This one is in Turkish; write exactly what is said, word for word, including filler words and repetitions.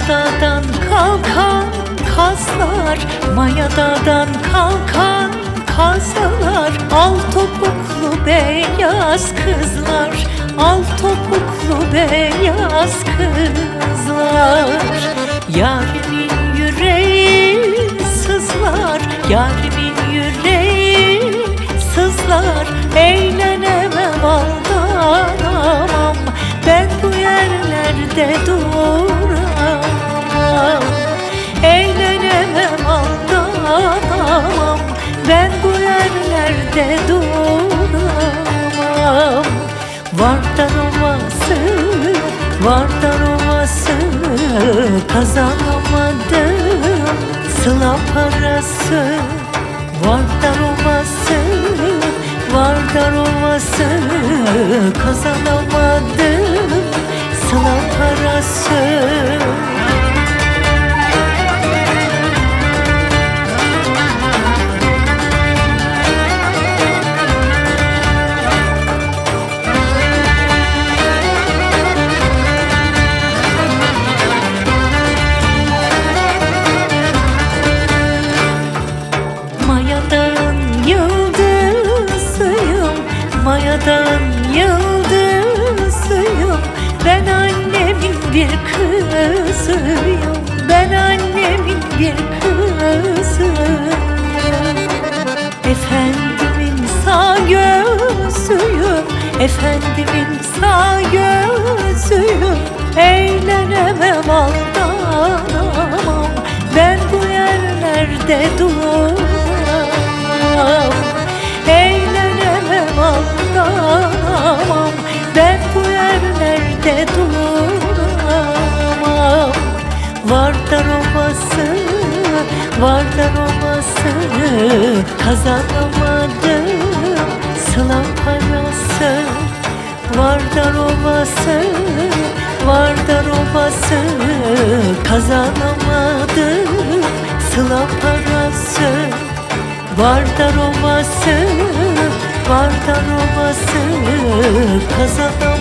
dağdan kalkan kazlar, Maya dağdan kalkan kazlar. Al topuklu beyaz kızlar, al topuklu beyaz kızlar. Yarimin yüreği sızlar, yarimin yüreği sızlar. Eğlenemem, aldanamam, ben bu yerlerde duramam. Eğlenemem, aldanamam, ben bu yerlerde duramam. Vardar Ovası, Vardar Ovası, kazanamadım sıla parası. Vardar Ovası, Vardar Ovası, kazanamadım sıla parası. Mayadan yıldızıyım, ben annemin bir kızıyım, ben annemin bir kızıyım. Efendimin sağ gözüyüm, efendimin sağ gözüyüm. Eğlenemem, aldanamam, ben bu yerlerde duramam. Eğlenemem, aldanamam, ben bu yerlerde duramam. Vardar Ovası, Vardar Ovası, kazanamadım sıla parası. Vardar Ovası, Vardar Ovası, kazanamadım sıla parası. Vardar Ovası, Vardar Ovası, kazanamadım